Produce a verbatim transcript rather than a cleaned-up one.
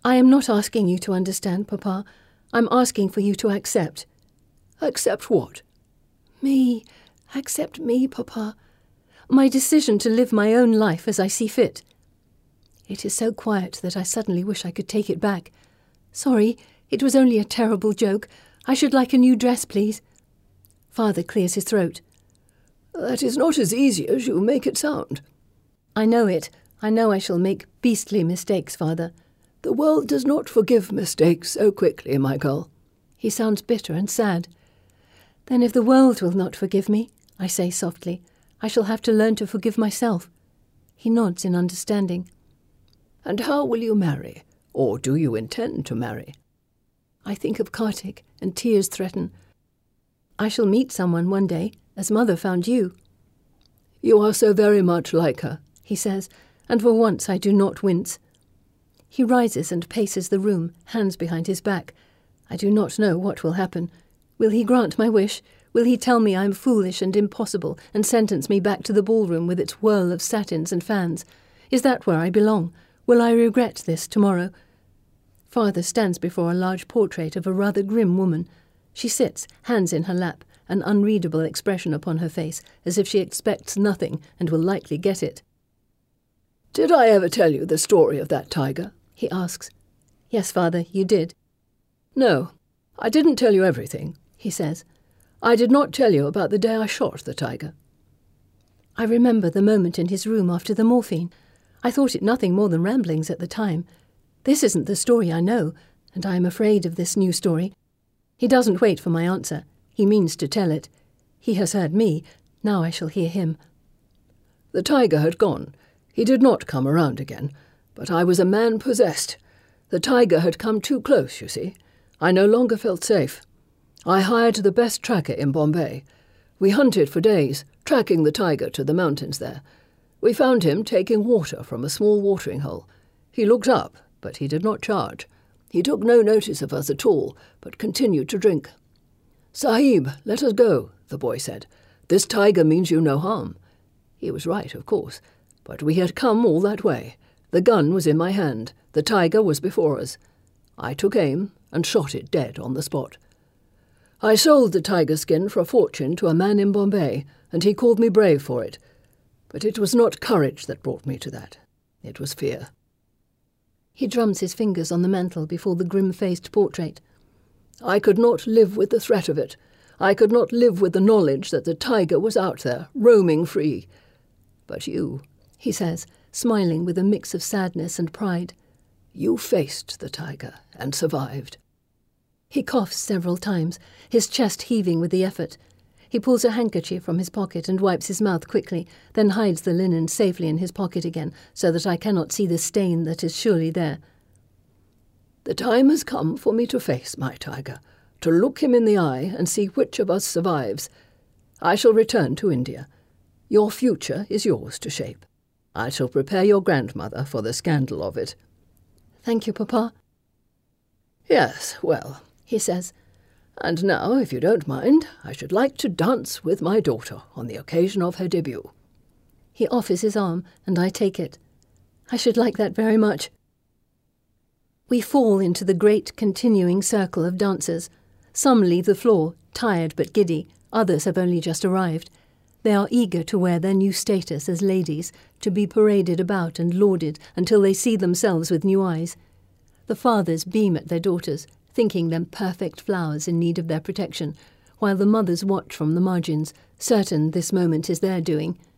I am not asking you to understand, Papa. I'm asking for you to accept. Accept what? Me. Accept me, Papa. My decision to live my own life as I see fit. It is so quiet that I suddenly wish I could take it back. Sorry, it was only a terrible joke. I should like a new dress, please. Father clears his throat. That is not as easy as you make it sound. I know it. I know I shall make beastly mistakes, Father. The world does not forgive mistakes so quickly, my girl. He sounds bitter and sad. Then if the world will not forgive me, I say softly, I shall have to learn to forgive myself. He nods in understanding. And how will you marry? Or do you intend to marry? I think of Kartik, and tears threaten. I shall meet someone one day, as Mother found you. You are so very much like her, he says, and for once I do not wince. He rises and paces the room, hands behind his back. I do not know what will happen. Will he grant my wish? Will he tell me I am foolish and impossible, and sentence me back to the ballroom with its whirl of satins and fans? Is that where I belong? Will I regret this tomorrow? Father stands before a large portrait of a rather grim woman. She sits, hands in her lap, an unreadable expression upon her face, as if she expects nothing and will likely get it. Did I ever tell you the story of that tiger? He asks. Yes, Father, you did. No, I didn't tell you everything, he says. I did not tell you about the day I shot the tiger. I remember the moment in his room after the morphine. I thought it nothing more than ramblings at the time. This isn't the story I know, and I am afraid of this new story. He doesn't wait for my answer. He means to tell it. He has heard me. Now I shall hear him. The tiger had gone. He did not come around again. But I was a man possessed. The tiger had come too close, you see. I no longer felt safe. I hired the best tracker in Bombay. We hunted for days, tracking the tiger to the mountains there. We found him taking water from a small watering hole. He looked up, but he did not charge. He took no notice of us at all, but continued to drink. Sahib, let us go, the boy said. This tiger means you no harm. He was right, of course, but we had come all that way. The gun was in my hand. The tiger was before us. I took aim and shot it dead on the spot. I sold the tiger skin for a fortune to a man in Bombay, and he called me brave for it. But it was not courage that brought me to that. It was fear. He drums his fingers on the mantel before the grim-faced portrait. I could not live with the threat of it. I could not live with the knowledge that the tiger was out there, roaming free. But you, he says, smiling with a mix of sadness and pride, you faced the tiger and survived. He coughs several times, his chest heaving with the effort. He pulls a handkerchief from his pocket and wipes his mouth quickly, then hides the linen safely in his pocket again, so that I cannot see the stain that is surely there. The time has come for me to face my tiger, to look him in the eye and see which of us survives. I shall return to India. Your future is yours to shape. I shall prepare your grandmother for the scandal of it. Thank you, Papa. Yes, well, he says, and now, if you don't mind, I should like to dance with my daughter on the occasion of her debut. He offers his arm, and I take it. I should like that very much. We fall into the great continuing circle of dancers. Some leave the floor, tired but giddy. Others have only just arrived. They are eager to wear their new status as ladies, to be paraded about and lauded until they see themselves with new eyes. The fathers beam at their daughters, thinking them perfect flowers in need of their protection, while the mothers watch from the margins, certain this moment is their doing.